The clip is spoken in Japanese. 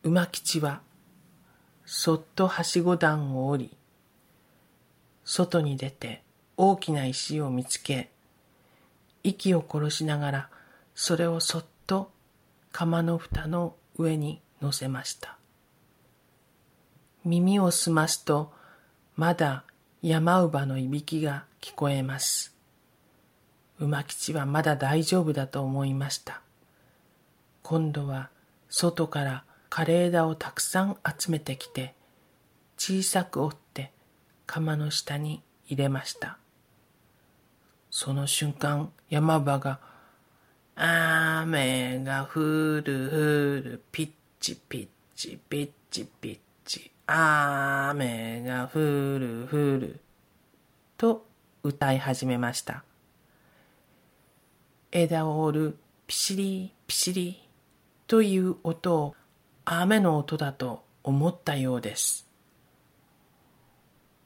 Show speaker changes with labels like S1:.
S1: 馬吉はそっとはしご段を降り、外に出て大きな石を見つけ、息を殺しながらそれをそっと釜の蓋の上に乗せました。耳を澄ますとまだ山姥のいびきが聞こえます。馬吉はまだ大丈夫だと思いました。今度は外から枯れ枝をたくさん集めてきて、小さく折って釜の下に入れました。その瞬間、山姥が、雨が降る降る、ピッチピッチピッチピッチ、雨が降る降る、と歌い始めました。枝を折るピシリピシリという音を雨の音だと思ったようです。